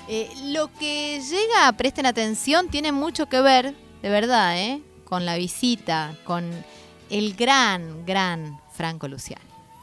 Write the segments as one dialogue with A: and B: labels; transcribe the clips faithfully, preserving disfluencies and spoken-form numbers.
A: Eh, lo que llega, presten atención, tiene mucho que ver, de verdad, ¿eh? Con la visita, con el gran, gran Franco Luciani.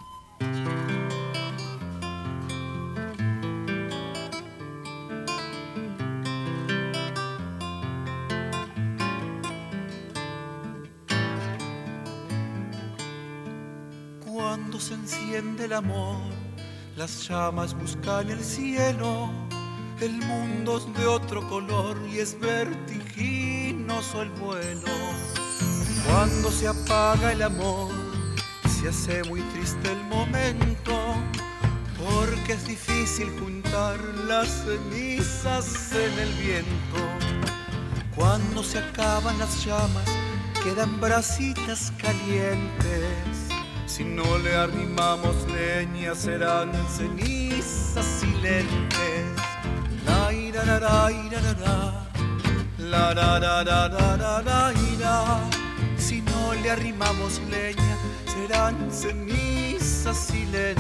B: Cuando se enciende el amor, las llamas buscan el cielo. El mundo es de otro color y es vertiginoso el vuelo. Cuando se apaga el amor, se hace muy triste el momento, porque es difícil juntar las cenizas en el viento. Cuando se acaban las llamas, quedan brasitas calientes. Si no le arrimamos leña, serán cenizas silentes. La ira la la ira la la, la la la la la la la ira. Si no le arrimamos leña, serán cenizas silentes.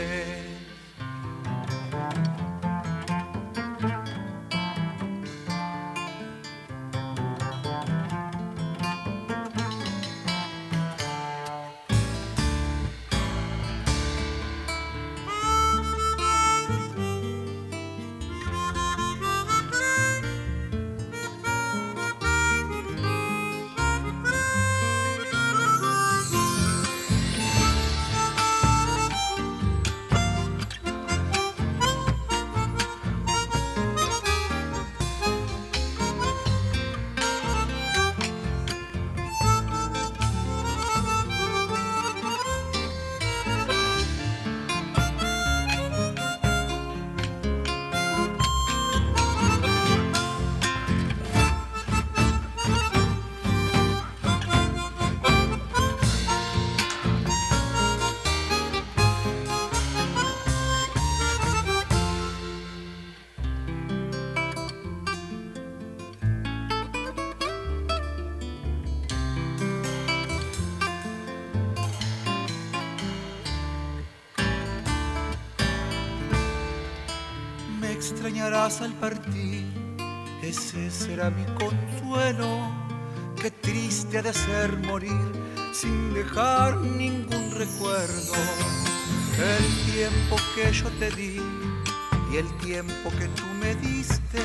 B: Extrañarás al partir, ese será mi consuelo. Qué triste ha de ser morir sin dejar ningún recuerdo. El tiempo que yo te di y el tiempo que tú me diste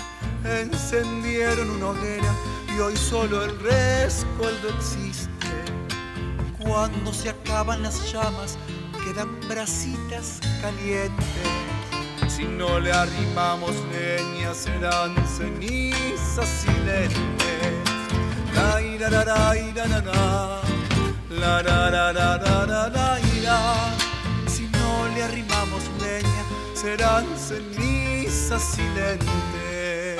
B: encendieron una hoguera y hoy solo el rescoldo existe. Cuando se acaban las llamas, quedan brasitas calientes. Si no le arrimamos leña, serán cenizas silentes. La ira la la ira la la, la la la la la la la ira. Si no le arrimamos leña, serán cenizas silentes.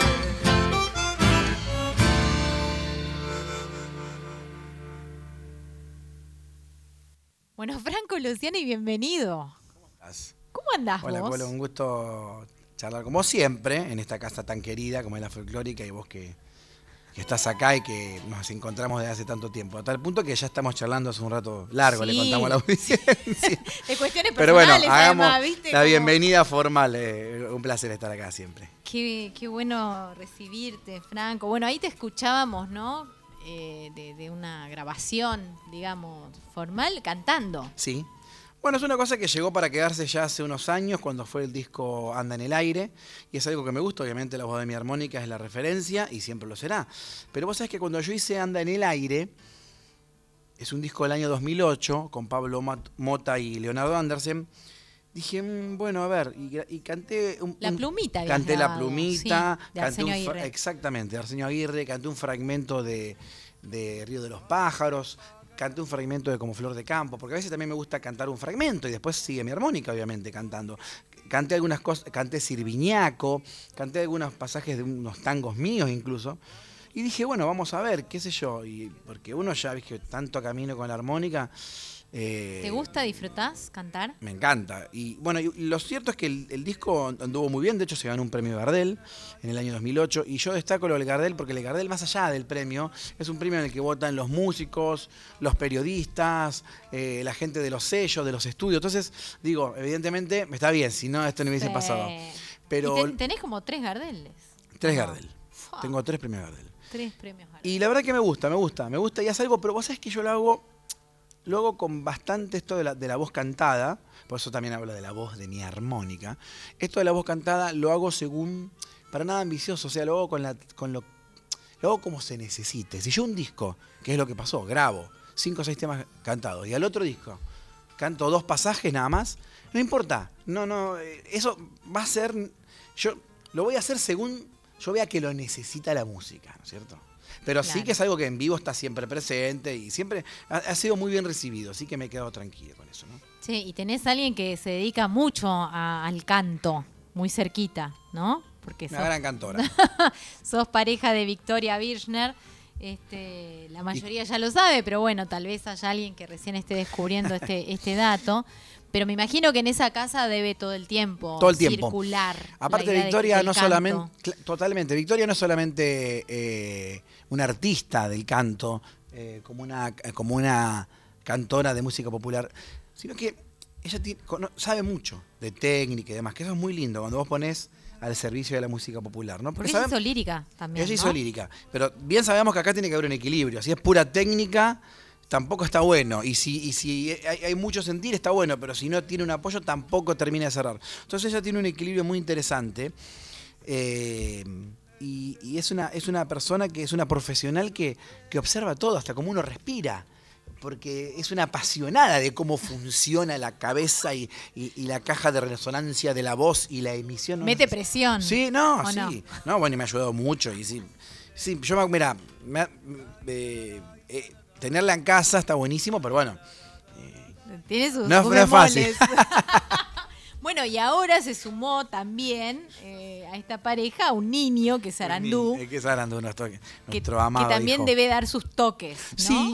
A: Bueno, Franco Luciani, bienvenido.
C: ¿Cómo estás?
A: ¿Cómo andás
C: Hola,
A: vos?
C: Hola, un gusto charlar como siempre en esta casa tan querida como es la Folclórica y vos que, que estás acá y que nos encontramos desde hace tanto tiempo. A tal punto que ya estamos charlando hace un rato largo,
A: Sí.
C: le contamos a la audiencia.
A: De cuestiones
C: Pero bueno,
A: personales,
C: hagamos
A: además, ¿viste?
C: la
A: Como-
C: bienvenida formal. Eh, un placer estar acá siempre.
A: Qué, qué bueno recibirte, Franco. Bueno, ahí te escuchábamos, ¿no? Eh, de, de una grabación, digamos, formal, cantando.
C: Sí. Bueno, es una cosa que llegó para quedarse ya hace unos años, cuando fue el disco Anda en el Aire, y es algo que me gusta, obviamente la voz de mi armónica es la referencia, y siempre lo será. Pero vos sabés que cuando yo hice Anda en el Aire, es un disco del año dos mil ocho, con Pablo Mota y Leonardo Andersen, dije, mmm, bueno, a ver, y, y canté... Un,
A: La
C: un,
A: plumita habías
C: Canté
A: grabado,
C: La Plumita,
A: sí, de
C: canté un,
A: Arsenio Aguirre.
C: exactamente, de Arsenio Aguirre, canté un fragmento de, de Río de los Pájaros, canté un fragmento de Como Flor de Campo, porque a veces también me gusta cantar un fragmento y después sigue mi armónica, obviamente, cantando. Canté algunas cosas, canté Sirviñaco, canté algunos pasajes de unos tangos míos incluso. Y dije, bueno, vamos a ver, qué sé yo, y porque uno ya, viste, tanto camino con la armónica. Eh,
A: ¿Te gusta, disfrutás cantar?
C: Me encanta. Y bueno, y lo cierto es que el, el disco anduvo muy bien, de hecho se ganó un premio Gardel en el año dos mil ocho, y yo destaco lo del Gardel porque el Gardel, más allá del premio, es un premio en el que votan los músicos, los periodistas, eh, la gente de los sellos, de los estudios. Entonces, digo, evidentemente, está bien, si no, esto no hubiese
A: Sí.
C: pasado. Pero
A: Y ten- tenés como tres Gardeles.
C: tres
A: No.
C: Gardel.
A: Fua,
C: Tengo tres premios Gardel.
A: tres premios Gardel.
C: Y la verdad que me gusta, me gusta, me gusta y es algo, pero vos sabés que yo lo hago, lo hago con bastante esto de la, de la voz cantada, por eso también hablo de la voz de mi armónica. Esto de la voz cantada lo hago según, para nada ambicioso, o sea, lo hago con, la, con lo, lo hago como se necesite. Si yo un disco, que es lo que pasó, grabo cinco o seis temas cantados y al otro disco canto dos pasajes nada más, no importa, no, no, eh, eso va a ser, yo lo voy a hacer según yo vea que lo necesita la música, ¿no es cierto? Pero sí
A: Claro.
C: que es algo que en vivo está siempre presente y siempre ha, ha sido muy bien recibido, así que me he quedado tranquilo con eso, ¿no?
A: Sí, y tenés a alguien que se dedica mucho a- al canto, muy cerquita, ¿no? Porque
C: Una
A: sos,
C: gran cantora.
A: sos pareja de Victoria Birchner. Este, la mayoría ya lo sabe, pero bueno, tal vez haya alguien que recién esté descubriendo este, este dato. Pero me imagino que en esa casa debe todo el tiempo,
C: Todo el tiempo.
A: circular.
C: Aparte,
A: la idea de-
C: Victoria
A: del
C: no
A: canto.
C: solamente, cl- totalmente, Victoria no es solamente eh, una artista del canto, eh, como, una, como una cantora de música popular, sino que ella tiene- cono- sabe mucho de técnica y demás, que eso es muy lindo cuando vos ponés al servicio de la música popular, ¿no?
A: Porque
C: sabe-
A: ella hizo lírica también,
C: ella
A: ¿no?
C: hizo lírica, pero bien sabemos que acá tiene que haber un equilibrio. Si es pura técnica, tampoco está bueno. Y si, y si hay, hay mucho sentir, está bueno, pero si no tiene un apoyo, tampoco termina de cerrar. Entonces ella tiene un equilibrio muy interesante. eh, y y es, una, es una persona que es una profesional que, que observa todo, hasta cómo uno respira. Porque es una apasionada de cómo funciona la cabeza y, y- y la caja de resonancia de la voz y la emisión. ¿no?
A: Mete presión.
C: Sí, no,
A: ¿o
C: sí.
A: no?
C: No? bueno, y me ha ayudado mucho. Y sí, sí yo me, mira, me ha- eh, eh, tenerla en casa está buenísimo, pero bueno.
A: Tiene sus,
C: No es-
A: sus
C: no es fácil.
A: bemoles. Bueno, y ahora se sumó también eh, a esta pareja un niño que es Arandú,
C: Eh, que es Arandú, nuestro,
A: que,
C: nuestro
A: que
C: amado
A: también
C: hijo.
A: debe dar sus toques, ¿no?
C: Sí.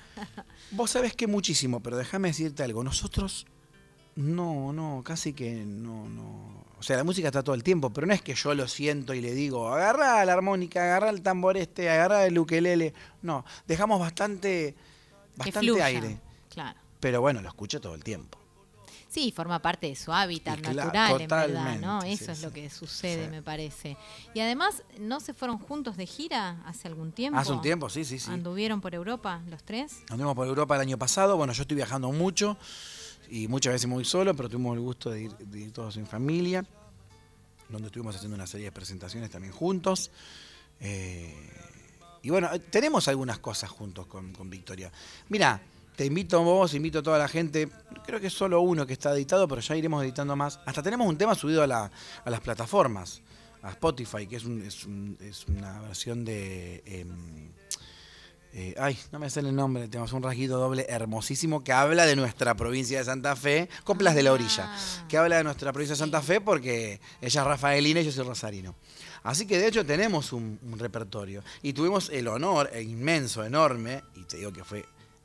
C: Vos sabés que muchísimo, pero déjame decirte algo. Nosotros, no, no, casi que no, no. O sea, la música está todo el tiempo, pero no es que yo lo siento y le digo, agarrá la armónica, agarrá el tambor este, agarrá el ukelele. No, dejamos bastante,
A: Que
C: bastante
A: fluya.
C: aire.
A: Claro.
C: Pero bueno, lo escucho todo el tiempo.
A: Sí, forma parte de su hábitat
C: Y claro,
A: natural, en verdad, ¿no?
C: totalmente,
A: Eso
C: sí,
A: es lo
C: sí.
A: que sucede,
C: Sí.
A: me parece. Y además, ¿no se fueron juntos de gira hace algún tiempo?
C: Hace un tiempo, sí, sí, sí.
A: ¿Anduvieron por Europa los tres?
C: Anduvimos por Europa el año pasado. Bueno, yo estoy viajando mucho y muchas veces muy solo, pero tuvimos el gusto de ir, de ir todos en familia, donde estuvimos haciendo una serie de presentaciones también juntos. Eh, y bueno, eh, tenemos algunas cosas juntos con, con Victoria. Mira, te invito a vos, invito a toda la gente. Creo que es solo uno que está editado, pero ya iremos editando más. Hasta tenemos un tema subido a, la- a las plataformas, a Spotify, que es, un- es, un- es una versión de... em, eh, ay, no me sale el nombre, tenemos un rasguido doble hermosísimo que habla de nuestra provincia de Santa Fe, Coplas de la Orilla,
A: Ah.
C: que habla de nuestra provincia de Santa Fe porque ella es rafaelina y yo soy rosarino. Así que de hecho tenemos un, un repertorio y tuvimos el honor eh, inmenso, enorme, y te digo que fue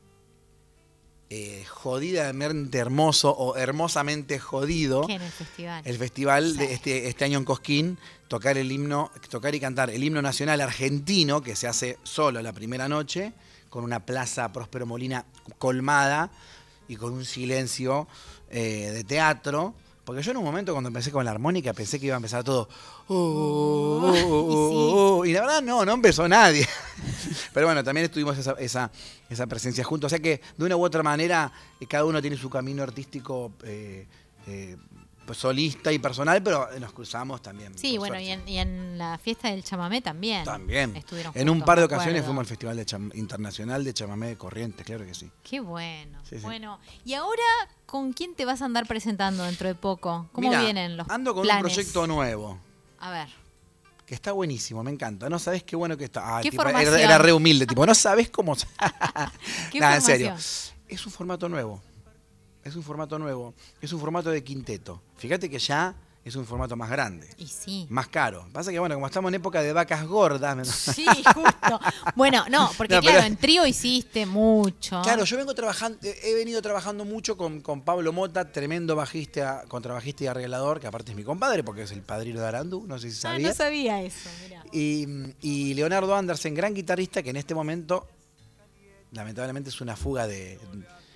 C: eh, jodidamente hermoso o hermosamente jodido.
A: ¿Qué en el festival?
C: El festival de
A: Sí.
C: este, este año en Cosquín, tocar el himno, tocar y cantar el himno nacional argentino, que se hace solo la primera noche, con una plaza Próspero Molina colmada y con un silencio eh, de teatro. Porque yo en un momento cuando empecé con la armónica pensé que iba a empezar todo. "Oh, oh, oh, oh, oh", y la verdad no, no empezó nadie. Pero bueno, también estuvimos esa, esa, esa presencia juntos. O sea que de una u otra manera eh, cada uno tiene su camino artístico eh, eh, pues, solista y personal, pero nos cruzamos también.
A: Sí,
C: por
A: bueno,
C: suerte.
A: y en, y en la fiesta del chamamé también.
C: También.
A: Estuvieron
C: En un
A: juntos,
C: par de
A: me
C: ocasiones
A: acuerdo.
C: fuimos al Festival de Cham- Internacional de Chamamé de Corrientes, claro que sí.
A: Qué bueno.
C: Sí, sí.
A: Bueno, y ahora, ¿con quién te vas a andar presentando dentro de poco? ¿Cómo
C: Mirá,
A: vienen los
C: ando con
A: planes?
C: un proyecto nuevo,
A: A ver.
C: que está buenísimo, me encanta. No sabés qué bueno que está. Ah,
A: ¿Qué
C: tipo, era,
A: formación?
C: era re humilde, tipo, no sabés cómo.
A: ¿Qué
C: Nada, en
A: formación?
C: serio. Es un formato nuevo. Es un formato nuevo. Es un formato de quinteto. Fíjate que ya es un formato más grande,
A: Y sí.
C: más caro. Pasa que, bueno, como estamos en época de vacas gordas. me-
A: Sí, justo. Bueno, no, porque
C: No,
A: claro,
C: pero-
A: en trío hiciste mucho.
C: Claro, yo vengo trabajando, he venido trabajando mucho con, con Pablo Mota, tremendo bajista, contrabajista y arreglador, que aparte es mi compadre, porque es el padrino de Arandú, no sé si
A: Ah,
C: sabía.
A: no sabía eso, mirá.
C: Y, y Leonardo Andersen, gran guitarrista, que en este momento, lamentablemente, es una fuga de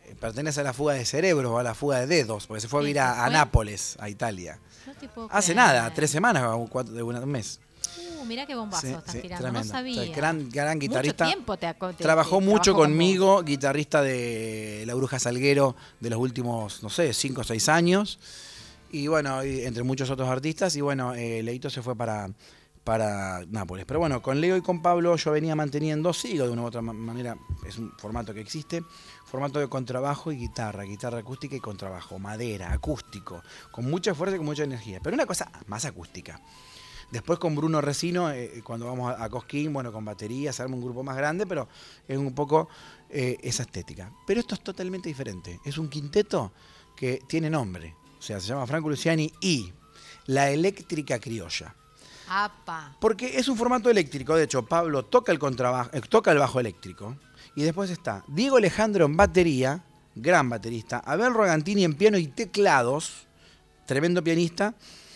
C: pertenece a la fuga de cerebros o a la fuga de dedos, porque se fue a
A: ¿Y
C: vivir
A: se
C: a, a
A: fue?
C: Nápoles, a Italia.
A: No te puedo
C: Hace
A: creer.
C: nada, tres semanas o cuatro, de un mes.
A: Uh, mirá qué bombazo
C: Sí,
A: estás
C: sí,
A: tirando,
C: tremendo.
A: no sabía.
C: O sea, gran, gran guitarrista.
A: Mucho tiempo te, aco- te-
C: Trabajó
A: te-
C: mucho
A: trabajó con
C: conmigo, guitarrista de La Bruja Salguero de los últimos, no sé, cinco o seis años. Y bueno, y entre muchos otros artistas. Y bueno, eh, Leito se fue para, para Nápoles. Pero bueno, con Leo y con Pablo yo venía manteniendo, sigo de una u otra ma- manera, es un formato que existe, formato de contrabajo y guitarra, guitarra acústica y contrabajo, madera, acústico, con mucha fuerza y con mucha energía. Pero una cosa más acústica. Después con Bruno Resino, eh, cuando vamos a, a Cosquín, bueno, con batería, se arma un grupo más grande, pero es un poco eh, esa estética. Pero esto es totalmente diferente. Es un quinteto que tiene nombre. O sea, se llama Franco Luciani y La Eléctrica Criolla.
A: Apa.
C: Porque es un formato eléctrico. De hecho, Pablo toca el contrabajo, eh, toca el bajo eléctrico. Y después está Diego Alejandro en batería, gran baterista. Abel Rogantini en piano y teclados, tremendo pianista.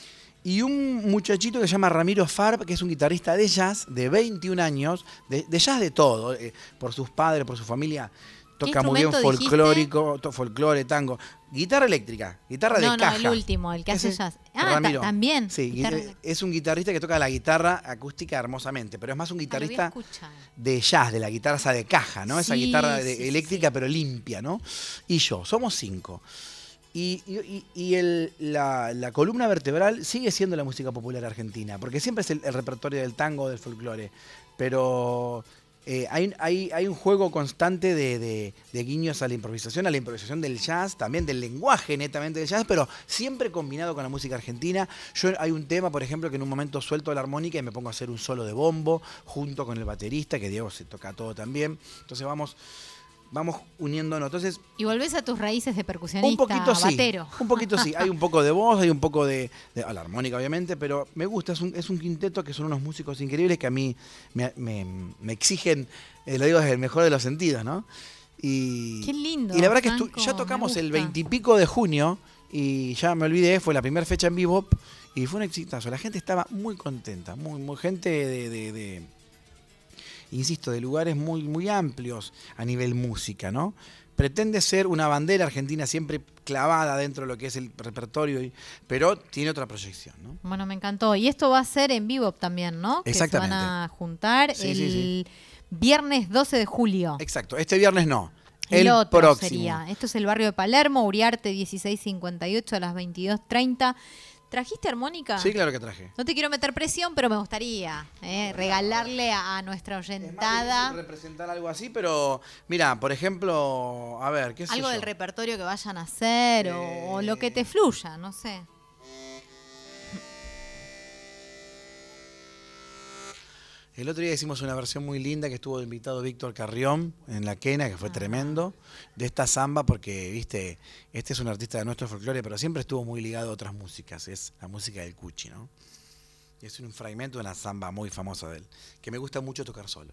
C: Y un muchachito que se llama Ramiro Farb, que es un guitarrista de jazz de veintiún años, de, de jazz de todo, eh, por sus padres, por su familia. Toca muy bien
A: instrumento dijiste?
C: folclórico, to- folclore, tango. Guitarra eléctrica, guitarra de
A: No, no,
C: caja.
A: el último, el que hace
C: Ese,
A: jazz. Ah, ta-
C: Ramiro.
A: también.
C: Sí,
A: Guitarra
C: gui-
A: eléctrica.
C: es un guitarrista que toca la guitarra acústica hermosamente, pero es más un
A: Ah, lo voy a
C: guitarrista
A: escuchar.
C: de jazz, de la guitarra esa de caja, ¿no? Esa
A: Sí,
C: guitarra de-
A: sí,
C: eléctrica
A: sí.
C: pero limpia, ¿no? Y yo, somos cinco. Y, y- y el- la, la columna vertebral sigue siendo la música popular argentina, porque siempre es el, el repertorio del tango, del folclore, pero eh, hay, hay- hay un juego constante de, de- de guiños a la improvisación, a la improvisación del jazz, también del lenguaje netamente del jazz, pero siempre combinado con la música argentina. Yo hay un tema, por ejemplo, que en un momento suelto la armónica y me pongo a hacer un solo de bombo junto con el baterista, que Diego se toca todo también. Entonces vamos... Vamos uniéndonos. Entonces,
A: Y volvés a tus raíces de percusionista,
C: un poquito sí.
A: batero.
C: Un poquito sí. Hay un poco de voz, hay un poco de, de- a la armónica, obviamente, pero me gusta. Es un, es un quinteto que son unos músicos increíbles que a mí me, me- me exigen, eh, lo digo desde el mejor de los sentidos, ¿no? Y,
A: Qué lindo,
C: Y la verdad que estu-
A: Franco,
C: ya
A: me
C: tocamos el
A: gusta.
C: veintipico de junio y ya me olvidé, fue la primera fecha en Bebop y fue un exitazo. La gente estaba muy contenta, muy, muy gente de, de- de- insisto, de lugares muy, muy amplios a nivel música, ¿no? Pretende ser una bandera argentina siempre clavada dentro de lo que es el repertorio, y- pero tiene otra proyección, ¿no?
A: Bueno, me encantó. Y esto va a ser en vivo también, ¿no?
C: Exactamente.
A: Que se van a juntar
C: Sí,
A: el
C: sí, sí.
A: viernes doce de julio.
C: Exacto, este viernes no,
A: El,
C: el
A: otro
C: próximo.
A: sería. Esto es el barrio de Palermo, Uriarte dieciséis cincuenta y ocho a las veintidós treinta. ¿Trajiste armónica?
C: Sí, claro que traje.
A: No te quiero meter presión, pero me gustaría eh, regalarle a, a nuestra
C: Es más
A: oyentada
C: difícil representar algo así, pero mira, por ejemplo, a ver, ¿qué sé
A: algo
C: yo?
A: del repertorio que vayan a hacer o, o lo que te fluya, no sé.
C: El otro día hicimos una versión muy linda que estuvo invitado Víctor Carrión en La Quena, que fue
A: Ah.
C: tremendo, de esta samba, porque, viste, este es un artista de nuestro folclore, pero siempre estuvo muy ligado a otras músicas, es la música del Cuchi, ¿no? Y es un fragmento de una samba muy famosa de él, que me gusta mucho tocar solo.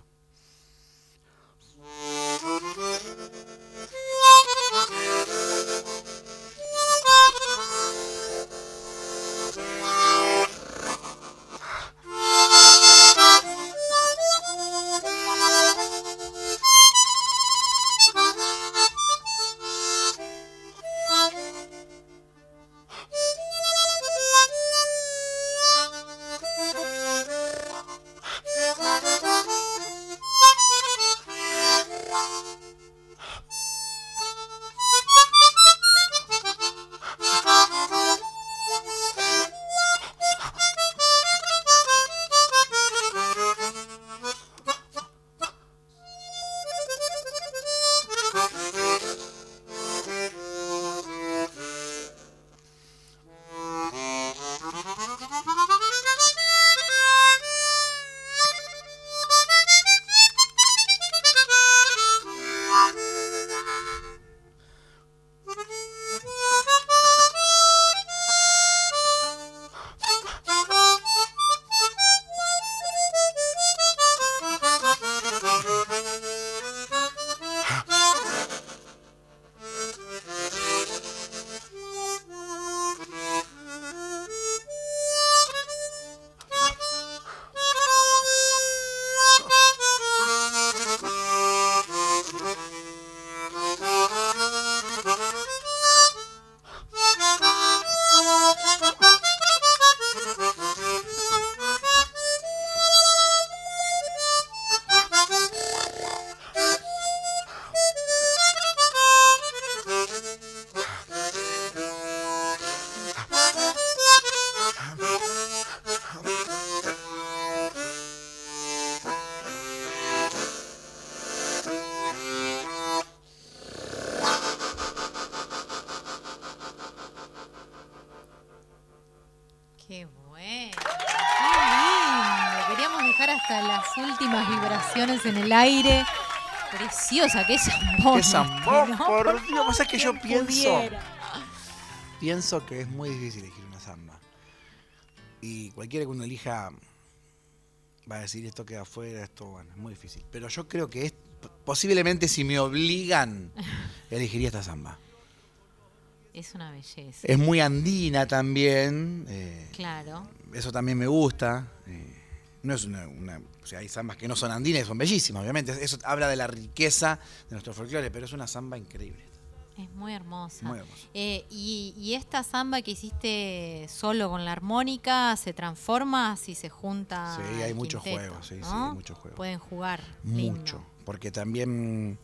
A: dejar hasta las últimas vibraciones en el aire. Preciosa, qué zambón.
C: ¡Qué zambón,
A: ¿no?
C: por Dios! Pasa que yo
A: ¿Quién
C: pienso...
A: pudiera?
C: Pienso que es muy difícil elegir una samba. Y cualquiera que uno elija va a decir esto queda afuera, esto, bueno, es muy difícil. Pero yo creo que es, posiblemente si me obligan, elegiría esta samba.
A: Es una belleza.
C: Es muy andina también. Eh,
A: Claro.
C: Eso también me gusta. Eh, no es una, una- o sea, hay zambas que no son andinas y son bellísimas, obviamente. Eso habla de la riqueza de nuestro folclore, pero es una samba increíble.
A: Es muy hermosa.
C: Muy hermosa.
A: Eh, y, y esta samba que hiciste solo con la armónica se transforma si se junta.
C: Sí, hay
A: el
C: muchos
A: quinteto,
C: juegos, sí, sí,
A: ¿no?
C: hay muchos juegos.
A: Pueden jugar. lindo.
C: Mucho, porque también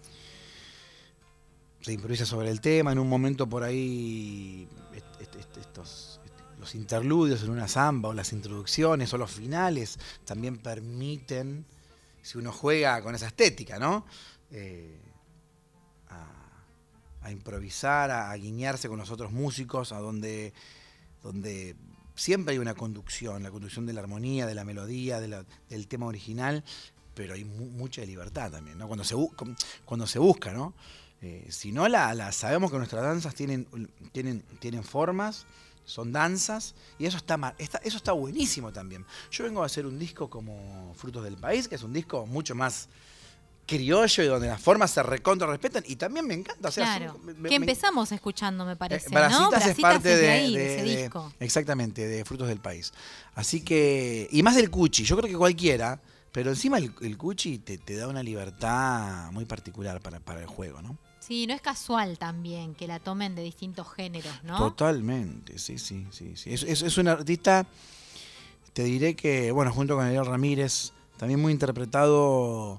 C: se improvisa sobre el tema. En un momento por ahí est- est- est- estos, est- los interludios en una samba o las introducciones o los finales también permiten, si uno juega con esa estética, ¿no? Eh, a, a improvisar, a, a guiñarse con los otros músicos, a donde, donde siempre hay una conducción, la conducción de la armonía, de la melodía, de la- del tema original, pero hay mu- mucha libertad también, ¿no? Cuando se, bu- com- cuando se busca, ¿no? Eh, si no, la, la- sabemos que nuestras danzas tienen, tienen, tienen formas, son danzas, y eso está, ma- está, eso está buenísimo también. Yo vengo a hacer un disco como Frutos del País, que es un disco mucho más criollo y donde las formas se recontra respetan, y también me encanta. O sea,
A: Claro.
C: son- me- me-
A: que empezamos escuchando, me parece.
C: eh,
A: ¿no?
C: Brasitas es parte
A: es
C: de,
A: ahí,
C: de-
A: ese
C: de-
A: disco.
C: exactamente, de Frutos del País. Así que, y más del cuchi, yo creo que cualquiera, pero encima el, el cuchi te, te da una libertad muy particular para, para el juego, ¿no?
A: Sí, no es casual también que la tomen de distintos géneros, ¿no?
C: Totalmente, sí, sí, sí. sí. Es, es, es un artista, te diré que, bueno, junto con Ariel Ramírez, también muy interpretado,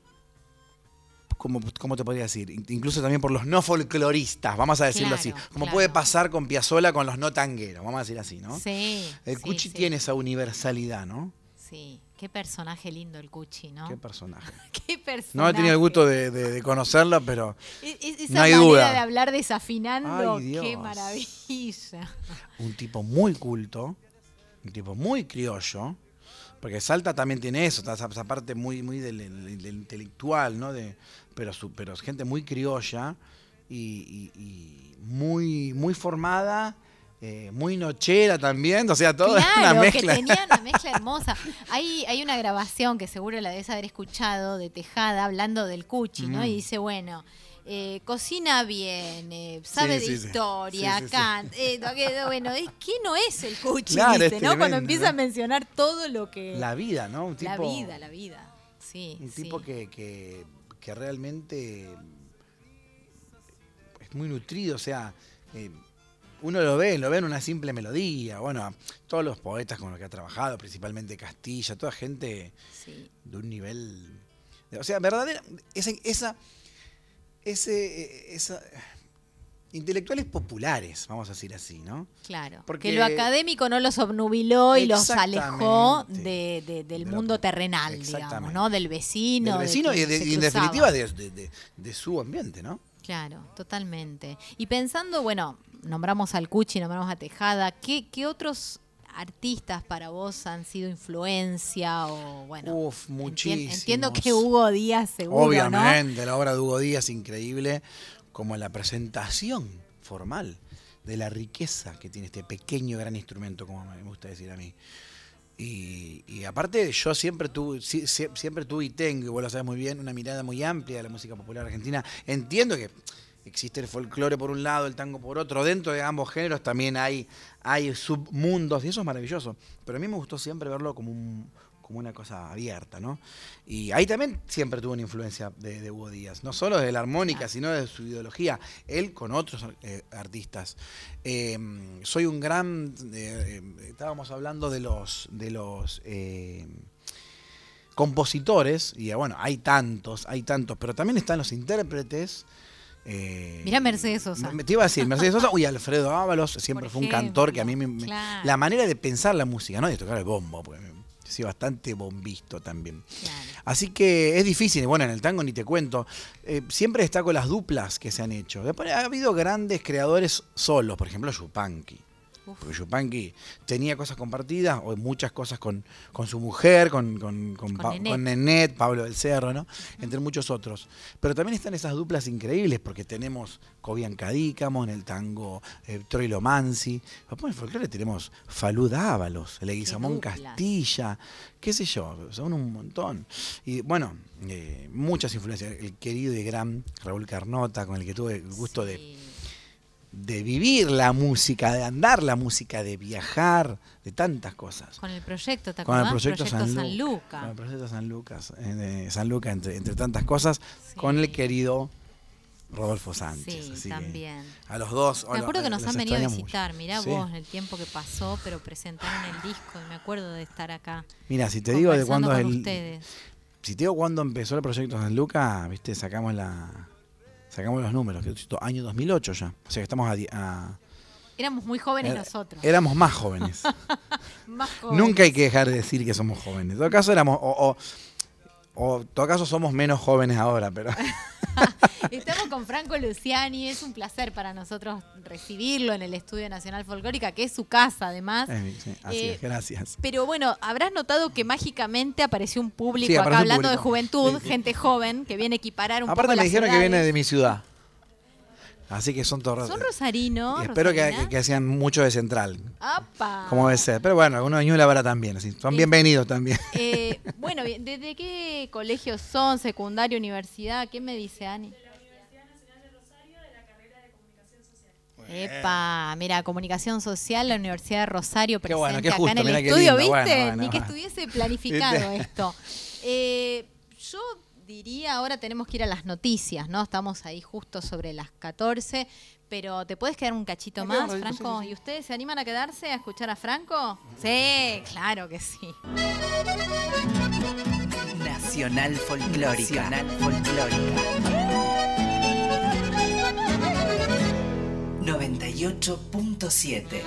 C: como, ¿cómo te podría decir? Incluso también por los no folcloristas, vamos a decirlo
A: Claro,
C: así. Como
A: claro.
C: puede pasar con Piazzolla con los no tangueros, vamos a decir así, ¿no?
A: Sí.
C: El
A: sí,
C: Cuchi
A: sí.
C: tiene esa universalidad, ¿no?
A: Sí. Qué personaje lindo el Cuchi, ¿no?
C: Qué personaje.
A: Qué personaje.
C: No he tenido el gusto de, de- de conocerlo, pero
A: Es- es- esa
C: no hay
A: manera
C: duda.
A: de hablar desafinando,
C: Ay, Dios.
A: qué maravilla.
C: un tipo muy culto, un tipo muy criollo, porque Salta también tiene eso, esa, esa parte muy, muy del, del- del intelectual, ¿no? De, pero, su, pero es gente muy criolla y, y- y muy, muy formada, eh, muy nochera también, o sea, todo es
A: Claro,
C: una
A: que
C: mezcla.
A: tenía una mezcla hermosa. Hay, hay una grabación que seguro la debes haber escuchado de Tejada hablando del Cuchi, ¿no?
C: Mm.
A: Y dice, bueno, eh, cocina bien, eh, sabe
C: Sí,
A: de
C: sí, sí.
A: historia,
C: Sí, sí, sí.
A: canta, eh, no, que- bueno, es, ¿qué no es el Cuchi?
C: Claro,
A: dice,
C: es
A: ¿no?
C: tremendo,
A: Cuando empieza a
C: ¿no?
A: mencionar todo lo que...
C: La vida, ¿no? Un tipo,
A: la vida, la vida. Sí,
C: un
A: sí.
C: tipo que, que, que realmente es muy nutrido, o sea, eh, uno lo ve, lo ve en una simple melodía. Bueno, todos los poetas con los que ha trabajado, principalmente Castilla, toda gente
A: Sí.
C: de un nivel, de- o sea, verdadera, esa, esa, ese, esa, intelectuales populares, vamos a decir así, ¿no?
A: Claro,
C: Porque-
A: que lo académico no los obnubiló y los alejó
C: Exactamente.
A: de, de- del
C: De lo
A: mundo
C: que-
A: terrenal, digamos,
C: exactamente.
A: ¿no? Del vecino.
C: Del vecino
A: de
C: y,
A: quien
C: de-
A: se
C: y en
A: cruzaba.
C: definitiva de, de- de- de su ambiente, ¿no?
A: Claro, totalmente. Y pensando, bueno, nombramos al Cuchi, nombramos a Tejada, ¿qué, qué otros artistas para vos han sido influencia o bueno?
C: Uf,
A: entien-
C: muchísimos.
A: Entiendo que Hugo Díaz seguro,
C: Obviamente, la obra de Hugo Díaz increíble, como la presentación formal de la riqueza que tiene este pequeño gran instrumento, como me gusta decir a mí. Y, y aparte yo siempre tuve, si- si- siempre tuve y tengo, y vos lo sabes muy bien, una mirada muy amplia de la música popular argentina. Entiendo que existe el folclore por un lado, el tango por otro. Dentro de ambos géneros también hay, hay submundos, y eso es maravilloso. Pero a mí me gustó siempre verlo como, un, como una cosa abierta, ¿no? Y ahí también siempre tuvo una influencia de, de Hugo Díaz, no solo de la armónica,
A: Claro.
C: sino de su ideología, él con otros eh, artistas. Eh, soy un gran... eh, eh, estábamos hablando de los... De los eh, compositores, y bueno, hay tantos, hay tantos, pero también están los intérpretes. Eh,
A: Mirá Mercedes Sosa.
C: me- Te iba a decir, Mercedes Sosa, uy, Alfredo Ábalos, siempre
A: Por
C: fue un cantor que a mí me, me-
A: claro.
C: la manera de pensar la música, ¿no? De tocar el bombo, porque me- soy bastante bombisto también.
A: Claro.
C: Así que es difícil, bueno, en el tango ni te cuento. Eh, siempre destaco las duplas que se han hecho. Después ha habido grandes creadores solos, por ejemplo, Yupanqui.
A: Uf.
C: Porque Yupanqui tenía cosas compartidas, o muchas cosas con, con su mujer, con, con, con,
A: Con
C: Pa-
A: Nenet.
C: con Nenet, Pablo del Cerro, ¿no? Entre muchos otros. Pero también están esas duplas increíbles, porque tenemos Cobian Cadícamo en el tango, eh, Troilo Mansi. Después en el folclore tenemos Falú Dávalos, Leguizamón
A: duplas.
C: Castilla, qué sé yo, son un montón. Y bueno, eh, muchas influencias. El querido y gran Raúl Carnota, con el que tuve el gusto de
A: Sí.
C: de vivir la música, de andar la música, de viajar, de tantas cosas.
A: Con el proyecto, ¿te
C: Con el
A: acordás?
C: proyecto, San,
A: San
C: Luca.
A: Luca.
C: Con el proyecto San Lucas, eh, de San Luca, entre, entre tantas cosas,
A: Sí.
C: con el querido Rodolfo Sánchez.
A: Sí,
C: Así que
A: también.
C: a los dos.
A: Me acuerdo que nos han venido a
C: extrañamos
A: visitar,
C: mucho.
A: mirá
C: Sí.
A: vos el tiempo que pasó, pero presentaron el disco y me acuerdo de estar acá.
C: Mira, si te digo de
A: conversando
C: cuándo
A: con
C: el,
A: ustedes.
C: si te digo cuándo empezó el proyecto San Luca, viste, sacamos la sacamos los números, que esto, año dos mil ocho ya. O sea que estamos a, di- a
A: Éramos muy jóvenes
C: era-
A: nosotros.
C: éramos más jóvenes.
A: Más jóvenes.
C: Nunca hay que dejar de decir que somos jóvenes. En todo caso éramos, o, o, o en todo caso somos menos jóvenes ahora, pero
A: Estamos con Franco Luciani, es un placer para nosotros recibirlo en el Estudio Nacional Folclórica, que es su casa además.
C: Eh, sí, así
A: Eh,
C: es, gracias.
A: Pero bueno, habrás notado que mágicamente apareció un público
C: Sí,
A: acá
C: apareció un
A: hablando de
C: público.
A: juventud,
C: Sí, sí.
A: gente joven, que viene a equiparar un
C: Aparte
A: poco
C: me
A: las
C: dijeron que
A: ciudades.
C: viene de mi ciudad. Así que son todos.
A: Son rosarinos.
C: y espero que,
A: Rosarina.
C: que- que hacían mucho de Central,
A: ¡Apa!
C: como debe ser. Pero bueno, algunos de Ñuble habrá también. Así. Son
A: Sí.
C: bienvenidos también.
A: Eh, bueno, bien, ¿desde qué colegios son? ¿Secundaria, universidad? ¿Qué me dice Ani? Epa, mira, comunicación social, la Universidad de Rosario
C: Qué
A: presente
C: bueno, qué
A: acá
C: justo,
A: en el
C: mirá qué
A: estudio,
C: lindo,
A: ¿viste?
C: bueno, bueno,
A: Ni que
C: bueno.
A: estuviese planificado
C: ¿Viste?
A: esto. Eh, yo diría, ahora tenemos que ir a las noticias, ¿no? Estamos ahí justo sobre las catorce, pero ¿te puedes quedar un cachito
C: Me quedo
A: más,
C: un ratito,
A: Franco?
C: sí, sí, sí.
A: ¿Y ustedes se animan a quedarse a escuchar a Franco? Sí, claro que sí.
D: Nacional Folclórica. Nacional Folclórica. noventa y ocho punto siete.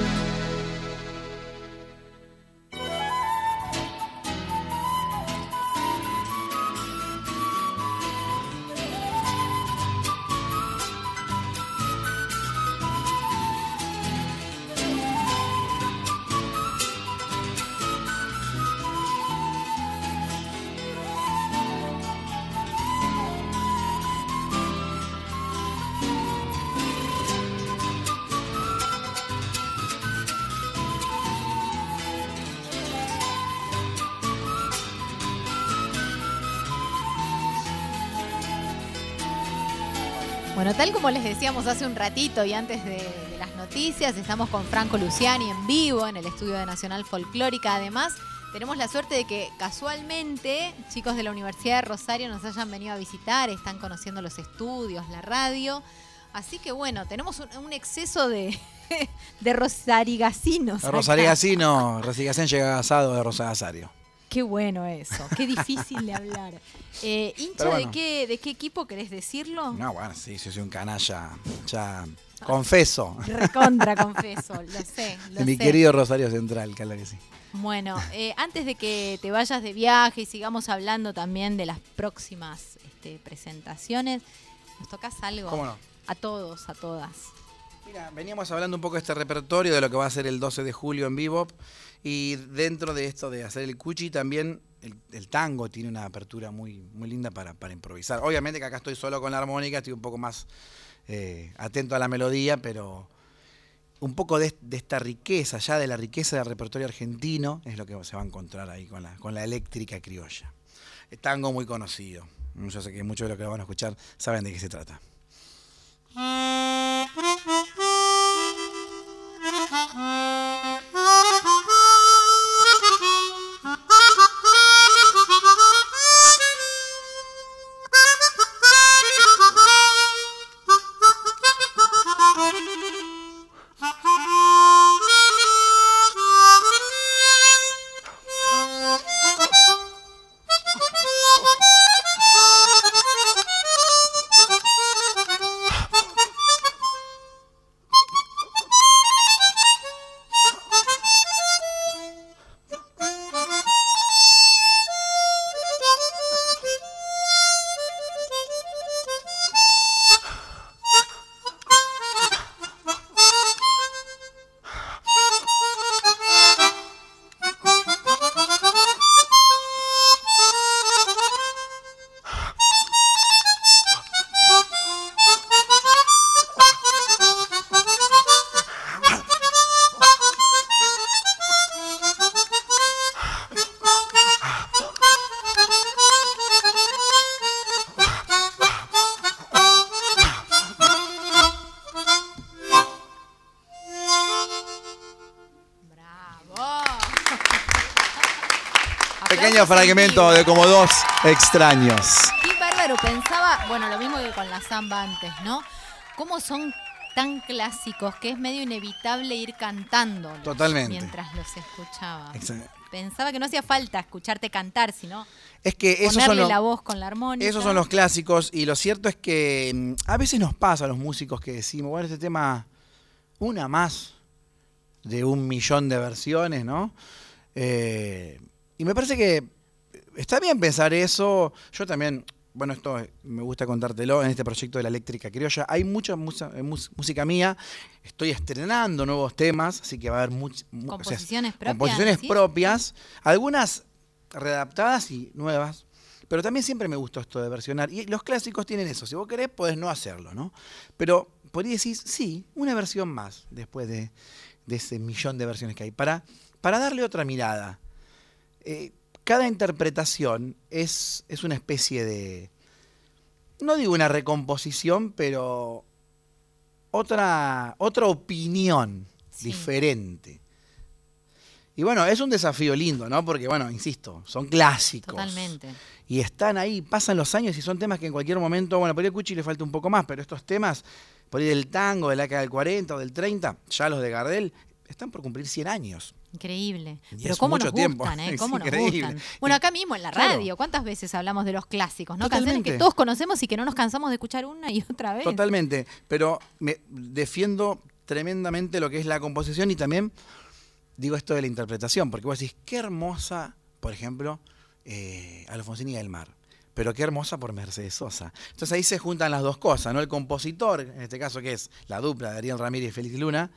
A: Bueno, tal como les decíamos hace un ratito y antes de, de las noticias, estamos con Franco Luciani en vivo en el estudio de Nacional Folclórica. Además, tenemos la suerte de que casualmente chicos de la Universidad de Rosario nos hayan venido a visitar, están conociendo los estudios, la radio. Así que bueno, tenemos un, un exceso de, de rosarigacinos. acá.
C: Rosarigacino, Rosarigacén llega asado de Rosagasario.
A: Qué bueno eso, qué difícil de hablar. Eh, ¿Hincha
C: Pero bueno.
A: de qué, de qué equipo querés decirlo?
C: No, bueno, sí, yo soy un canalla, ya confeso.
A: Recontra, confeso, lo sé, lo
C: De mi
A: sé.
C: querido Rosario Central, claro que sí.
A: Bueno, eh, antes de que te vayas de viaje y sigamos hablando también de las próximas este, presentaciones, ¿nos tocas algo?
C: ¿Cómo no?
A: A todos, a todas.
C: Mira, veníamos hablando un poco de este repertorio, de lo que va a ser el doce de julio en Bebop, y dentro de esto de hacer el cuchi también el, el tango tiene una apertura muy, muy linda para, para improvisar. Obviamente que acá estoy solo con la armónica, estoy un poco más eh, atento a la melodía, pero un poco de, de esta riqueza, ya de la riqueza del repertorio argentino, es lo que se va a encontrar ahí con la, con la eléctrica criolla. Es tango muy conocido, yo sé que muchos de los que lo van a escuchar saben de qué se trata. Pequeño fragmento de como dos extraños.
A: Qué bárbaro, pensaba, bueno, lo mismo que con la samba antes, ¿no? Cómo son tan clásicos que es medio inevitable ir cantando
C: Totalmente.
A: mientras los escuchaba.
C: Exacto.
A: Pensaba que no hacía falta escucharte cantar, sino
C: Es que esos
A: ponerle
C: son los,
A: la voz con la armónica.
C: esos son los clásicos y lo cierto es que mm, a veces nos pasa a los músicos que decimos, bueno, este tema, una más de un millón de versiones, ¿no? Eh, y me parece que está bien pensar eso. Yo también, bueno, esto me gusta contártelo en este proyecto de la eléctrica criolla. Hay mucha musa- eh, mus- música mía. Estoy estrenando nuevos temas, así que va a haber much- mu- o sea,
A: Composiciones propias.
C: composiciones
A: ¿sí?
C: propias, algunas readaptadas y nuevas. Pero también siempre me gustó esto de versionar. Y los clásicos tienen eso. Si vos querés, podés no hacerlo, ¿no? Pero por ahí decís, sí, una versión más después de, de ese millón de versiones que hay. Para, para darle otra mirada. Eh, cada interpretación es, es una especie de, no digo una recomposición, pero otra, otra opinión
A: Sí.
C: diferente. Y bueno, es un desafío lindo, ¿no? Porque, bueno, insisto, son clásicos.
A: Totalmente.
C: Y están ahí, pasan los años y son temas que en cualquier momento, bueno, por ahí a Cuchi le falta un poco más, pero estos temas, por ahí del tango, de la década del cuarenta o del treinta, ya los de Gardel, están por cumplir cien años.
A: Increíble.
C: Y
A: Pero
C: es
A: cómo
C: mucho
A: nos
C: tiempo.
A: gustan, ¿eh?
C: Es
A: Cómo nos
C: increíble.
A: gustan. Bueno,
C: Y-
A: acá mismo en la
C: claro.
A: radio, ¿cuántas veces hablamos de los clásicos, no? Canciones
C: Totalmente.
A: que todos conocemos y que no nos cansamos de escuchar una y otra vez.
C: Totalmente, pero me defiendo tremendamente lo que es la composición y también digo esto de la interpretación, porque vos decís, qué hermosa, por ejemplo, eh, Alfonsín y del Mar, pero qué hermosa por Mercedes Sosa. Entonces ahí se juntan las dos cosas, ¿no? El compositor, en este caso que es la dupla de Ariel Ramírez y Félix Luna,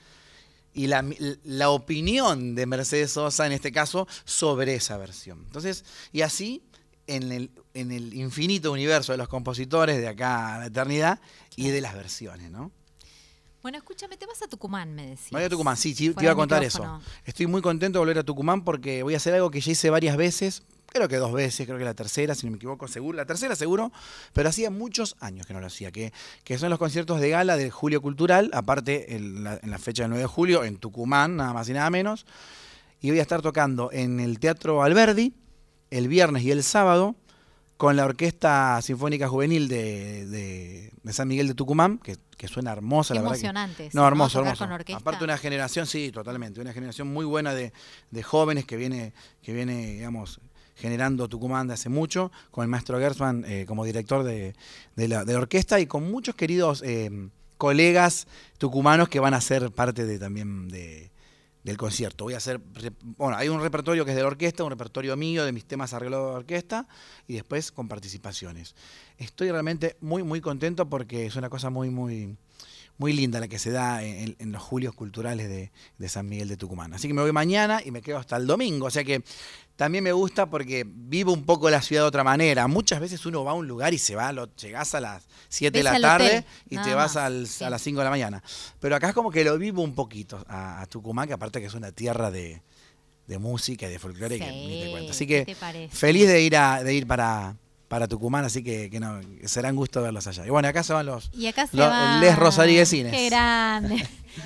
C: y la, la opinión de Mercedes Sosa, en este caso, sobre esa versión. Entonces, y así, en el, en el infinito universo de los compositores, de acá a la eternidad, y de las versiones, ¿no?
A: Bueno, escúchame, te vas a Tucumán, me decías.
C: Voy a Tucumán, sí, sí, te
A: Fuera
C: iba a
A: del
C: contar
A: micrófono.
C: eso. Estoy muy contento de volver a Tucumán porque voy a hacer algo que ya hice varias veces, creo que dos veces, creo que la tercera, si no me equivoco, seguro, la tercera seguro, pero hacía muchos años que no lo hacía, que, que son los conciertos de gala del Julio Cultural, aparte en la, en la fecha del nueve de julio, en Tucumán, nada más y nada menos, y voy a estar tocando en el Teatro Alberdi el viernes y el sábado, con la Orquesta Sinfónica Juvenil de, de, de San Miguel de Tucumán, que, que suena hermosa,
A: Qué
C: la verdad. que-
A: emocionante eso,
C: No, hermoso,
A: Tocar
C: hermoso.
A: con orquesta.
C: Aparte una generación, sí, totalmente, una generación muy buena de, de jóvenes que viene, que viene, digamos, generando Tucumán de hace mucho, con el maestro Gersman eh, como director de, de, la, de la orquesta y con muchos queridos eh, colegas tucumanos que van a ser parte de también de, del concierto. Voy a hacer, bueno, hay un repertorio que es de la orquesta, un repertorio mío de mis temas arreglados de orquesta y después con participaciones. Estoy realmente muy, muy contento porque es una cosa muy, muy, muy linda la que se da en, en los julios culturales de, de San Miguel de Tucumán. Así que me voy mañana y me quedo hasta el domingo. O sea que también me gusta porque vivo un poco la ciudad de otra manera. Muchas veces uno va a un lugar y se va, lo, llegás a las siete de
A: Ves
C: la
A: al
C: tarde
A: hotel,
C: y
A: nada
C: te vas
A: más,
C: al-
A: sí.
C: a las cinco de la mañana. Pero acá es como que lo vivo un poquito a, a Tucumán, que aparte que es una tierra de, de música y de folclore que ni te cuento. Así
A: ¿qué
C: que
A: te parece?
C: feliz de ir a de ir para, para Tucumán, así que, que no, que será un gusto verlos allá. Y bueno, acá se van los,
A: Y acá se
C: los
A: va.
C: les rosariguesines.
A: Qué grande.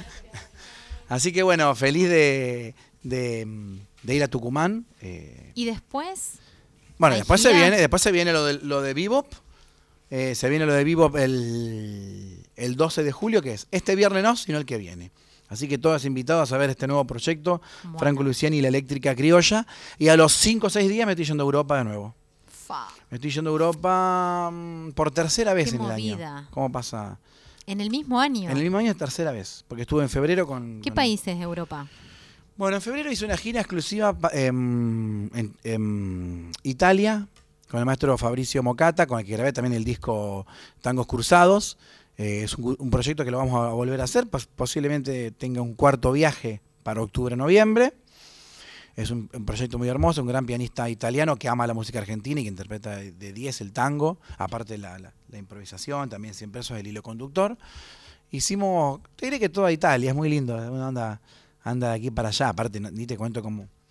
C: Así que bueno, feliz de, de, de ir a Tucumán. eh,
A: Y después,
C: Bueno,
A: ¿Hay
C: después se
A: gira?
C: viene, después se viene lo de lo de Bebop. Eh, se viene lo de Bebop el, el doce de julio, que es este viernes no, sino el que viene. Así que todos invitados a ver este nuevo proyecto,
A: Bueno.
C: Franco Luciani y la Eléctrica Criolla. Y a los cinco o seis días me estoy yendo a Europa de nuevo.
A: fa,
C: Me estoy yendo a Europa mm, por tercera vez
A: Qué
C: en el
A: movida.
C: año. ¿Cómo pasa?
A: en el mismo año.
C: En el mismo año es tercera vez, porque estuve en febrero con...
A: ¿Qué
C: con-
A: países de Europa?
C: Bueno, en febrero hice una gira exclusiva pa- em, en, en Italia con el maestro Fabricio Mocata, con el que grabé también el disco Tangos Cruzados. Eh, es un, un proyecto que lo vamos a volver a hacer, pos- posiblemente tenga un cuarto viaje para octubre-noviembre. Es un, un proyecto muy hermoso, un gran pianista italiano que ama la música argentina y que interpreta de de diez el tango, aparte la, la, la improvisación, también siempre eso es el hilo conductor. Hicimos, te diré que toda Italia, es muy lindo, uno anda, anda de aquí para allá, aparte no- ni te cuento cómo,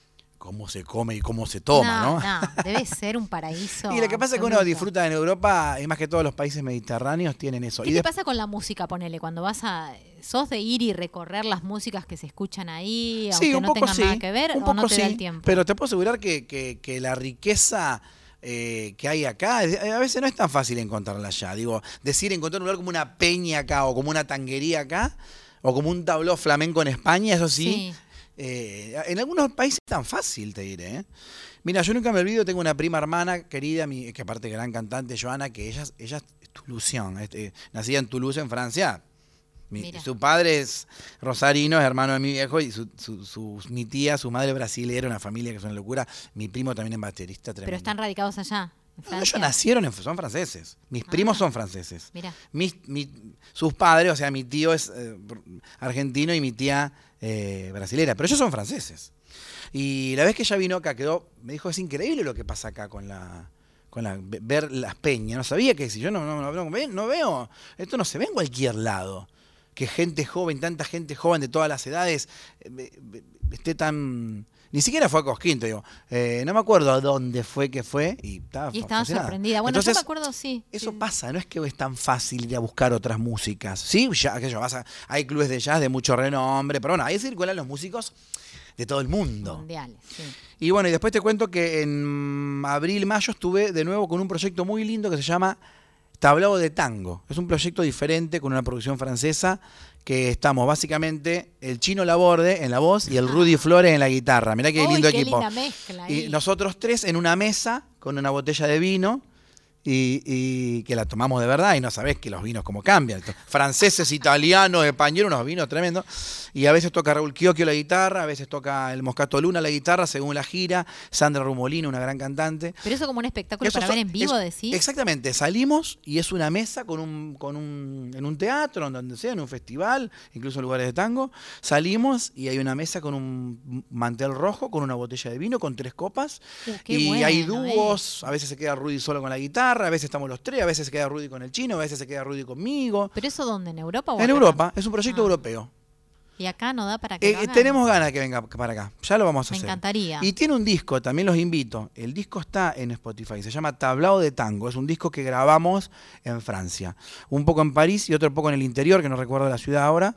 C: cómo se come y cómo se toma, ¿no?
A: No, no, debe ser un paraíso.
C: Y lo que pasa es que uno
A: absoluto.
C: disfruta en Europa, y más que todos los países mediterráneos tienen eso.
A: ¿Qué
C: y
A: te
C: de-
A: pasa con la música, ponele, cuando vas a... ¿Sos de ir y recorrer las músicas que se escuchan ahí, aunque
C: Sí, un
A: no
C: poco
A: tengan
C: sí,
A: nada que ver,
C: un
A: o
C: poco
A: no te
C: sí,
A: da el tiempo?
C: pero te puedo asegurar que, que, que la riqueza eh, que hay acá, es- a veces no es tan fácil encontrarla allá. Digo, decir encontrar un lugar como una peña acá, o como una tanguería acá, o como un tablao flamenco en España, eso sí,
A: Sí.
C: eh, en algunos países es tan fácil, te diré, ¿eh? Mira, yo nunca me olvido, tengo una prima hermana querida, mi, que aparte gran cantante, Joana, que ella, ella es toulousain, este, nacida en Toulouse, en Francia. Mi-
A: Mira.
C: su padre es rosarino, es hermano de mi viejo, y su, su- su- mi tía, su madre brasileña, una familia que es una locura. Mi primo también es baterista tremendo.
A: Pero están radicados allá, en
C: No,
A: Francia.
C: ellos nacieron, en, son franceses. Mis
A: Ah.
C: primos son franceses.
A: Mira.
C: Mis- mi- sus padres, o sea, mi tío es eh, argentino y mi tía eh, brasilera, pero ellos son franceses. Y la vez que ella vino acá, quedó, me dijo, es increíble lo que pasa acá con la, con la ve- ver las peñas. No sabía que si yo no, no, no, no ve- no veo, esto no se ve en cualquier lado. Que gente joven, tanta gente joven de todas las edades, eh, ve- ve- esté tan... Ni siquiera fue a Cosquín, te digo. Eh, no me acuerdo a dónde fue que fue y estaba
A: Y estaba
C: fascinada.
A: sorprendida. Bueno,
C: Entonces,
A: yo me acuerdo, sí.
C: eso
A: sí.
C: pasa, no es que es tan fácil ir a buscar otras músicas. Sí, ya, que yo, vas a- hay clubes de jazz de mucho renombre, pero bueno, ahí circulan los músicos de todo el mundo.
A: Mundiales, sí.
C: Y bueno, y después te cuento que en abril, mayo estuve de nuevo con un proyecto muy lindo que se llama Tablao de Tango. Es un proyecto diferente con una producción francesa que estamos básicamente el Chino Laborde en la voz y el Rudy Flores en la guitarra. Mirá qué
A: Uy,
C: lindo
A: qué
C: equipo.
A: linda mezcla
C: Y
A: ahí.
C: nosotros tres en una mesa con una botella de vino y, y que la tomamos de verdad y no sabés que los vinos cómo cambian. Franceses, italianos, españoles, unos vinos tremendos. Y a veces toca Raúl Chiocchio la guitarra, a veces toca el Moscato Luna la guitarra, según la gira. Sandra Rumolino, una gran cantante.
A: Pero eso como un espectáculo
C: Eso
A: para
C: so-
A: ver en vivo,
C: es-
A: decís.
C: Exactamente, salimos y es una mesa con un, con un, en un teatro, en donde sea, en un festival, incluso en lugares de tango. Salimos y hay una mesa con un mantel rojo, con una botella de vino, con tres copas.
A: Uh, qué
C: y
A: bueno,
C: hay
A: ¿eh?
C: dúos, a veces se queda Rudy solo con la guitarra, a veces estamos los tres, a veces se queda Rudy con el chino, a veces se queda Rudy conmigo.
A: ¿Pero eso dónde? ¿En Europa o
C: En
A: acá?
C: Europa, es un proyecto
A: Ah.
C: europeo.
A: Y acá no da para que
C: Eh,
A: lo hagan.
C: tenemos ganas que venga para acá, ya lo vamos a
A: Me
C: hacer.
A: encantaría.
C: Y tiene un disco, también los invito. El disco está en Spotify, se llama Tablao de Tango. Es un disco que grabamos en Francia. Un poco en París y otro poco en el interior, que no recuerdo la ciudad ahora.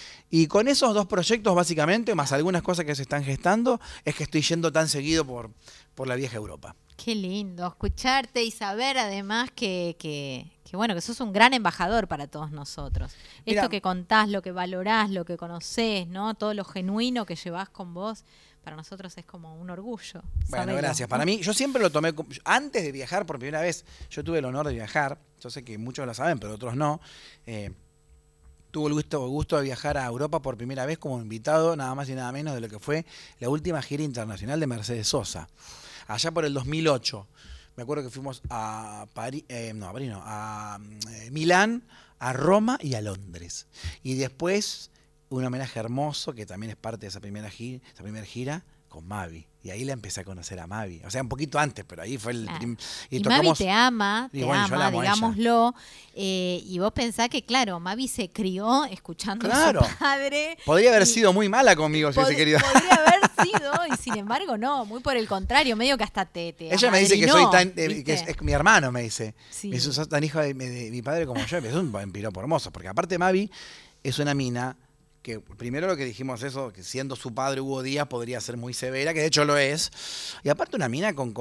C: Y con esos dos proyectos, básicamente, más algunas cosas que se están gestando, es que estoy yendo tan seguido por, por la vieja Europa.
A: Qué lindo escucharte y saber además que, que, que, bueno, que sos un gran embajador para todos nosotros.
C: Mira,
A: Esto que contás, lo que valorás, lo que conocés, ¿no? Todo lo genuino que llevás con vos, para nosotros es como un orgullo.
C: Bueno,
A: sabelo.
C: gracias. Para mí, yo siempre lo tomé, como- antes de viajar por primera vez, yo tuve el honor de viajar, yo sé que muchos lo saben, pero otros no. Eh, tuve el gusto, el gusto de viajar a Europa por primera vez como invitado, nada más y nada menos de lo que fue la última gira internacional de Mercedes Sosa. Allá por el dos mil ocho. Me acuerdo que fuimos a París, eh, no, a París no, a eh, Milán, a Roma y a Londres. Y después un homenaje hermoso, que también es parte de esa primera gira, esa primera gira con Mavi. Y ahí la empecé a conocer a Mavi. O sea, un poquito antes, pero ahí fue el...
A: Claro.
C: prim-
A: Y, Mavi te ama, te
C: y bueno, yo la
A: ama,
C: amo a ella.
A: digámoslo. eh, y vos pensás que, claro, Mavi se crió escuchando
C: Claro.
A: a su padre.
C: Podría haber
A: y
C: sido muy mala conmigo si
A: pod-
C: hubiese querido.
A: Podría haber sido, y sin embargo, no, muy por el contrario, medio que hasta te, te
C: Ella me dice que soy
A: amadrinó,
C: tan... eh,
A: ¿viste?
C: que es, es mi hermano, me dice.
A: Sí.
C: Me dice, sos tan hijo de, de mi padre como yo. Es un buen piropo hermoso. Porque aparte Mavi es una mina que primero lo que dijimos eso, que siendo su padre Hugo Díaz podría ser muy severa, que de hecho lo es. Y aparte una mina con,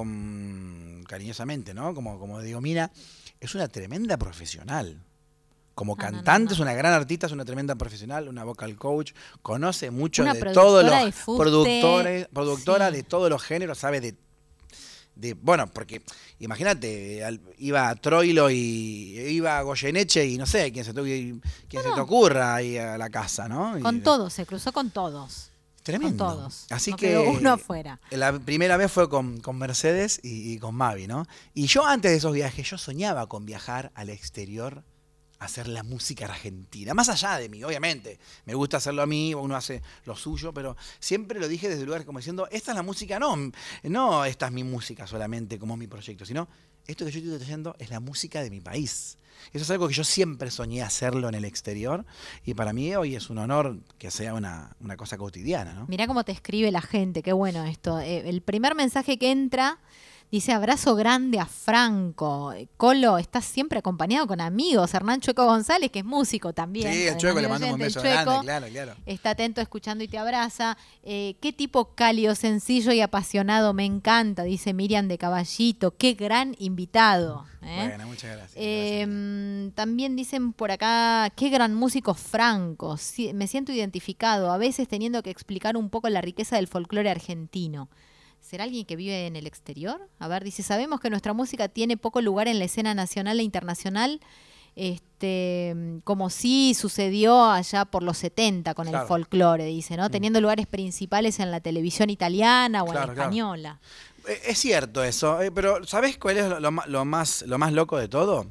C: con cariñosamente, ¿no? Como, como digo, mina, es una tremenda profesional. Como
A: No, no, no,
C: cantante,
A: no.
C: es una gran artista, es una tremenda profesional, una vocal coach, conoce mucho
A: Una
C: de
A: productora
C: todos los
A: de fuste,
C: productores, productora
A: sí.
C: de todos los géneros, sabe de de, bueno, porque imagínate, al- iba a Troilo y iba a Goyeneche y no sé, quién se te, quién
A: No,
C: se te
A: no.
C: ocurra ahí a la casa, ¿no? Y-
A: Con todos, se cruzó con todos.
C: Tremendo.
A: Con todos.
C: Así
A: No
C: que
A: quedó uno afuera.
C: La primera vez fue con, con Mercedes y, y con Mavi, ¿no? Y yo antes de esos viajes, yo soñaba con viajar al exterior hacer la música argentina. Más allá de mí, obviamente. Me gusta hacerlo a mí, uno hace lo suyo, pero siempre lo dije desde lugares como diciendo, esta es la música, no, no esta es mi música solamente como mi proyecto, sino esto que yo estoy trayendo es la música de mi país. Eso es algo que yo siempre soñé hacerlo en el exterior y para mí hoy es un honor que sea una, una cosa cotidiana, ¿no?
A: Mirá cómo te escribe la gente, qué bueno esto. Eh, el primer mensaje que entra dice abrazo grande a Franco. Colo, estás siempre acompañado con amigos. Hernán Chueco González, que es músico también.
C: Sí, el Chueco, le mando un beso grande, claro, claro.
A: Está atento, escuchando y te abraza. Eh, qué tipo cálido, sencillo y apasionado, me encanta, dice Miriam de Caballito. Qué gran invitado. ¿eh?
C: Bueno, muchas gracias.
A: Eh,
C: gracias.
A: También dicen por acá, qué gran músico Franco. Sí, me siento identificado, a veces teniendo que explicar un poco la riqueza del folclore argentino. ¿Será alguien que vive en el exterior? A ver, dice, sabemos que nuestra música tiene poco lugar en la escena nacional e internacional, este, como sí sucedió allá por los setenta con
C: claro.
A: el folclore, dice, ¿no? Mm. Teniendo lugares principales en la televisión italiana o claro, en la española.
C: Claro. Es cierto eso, pero ¿sabés cuál es lo, lo, más, lo más loco de todo?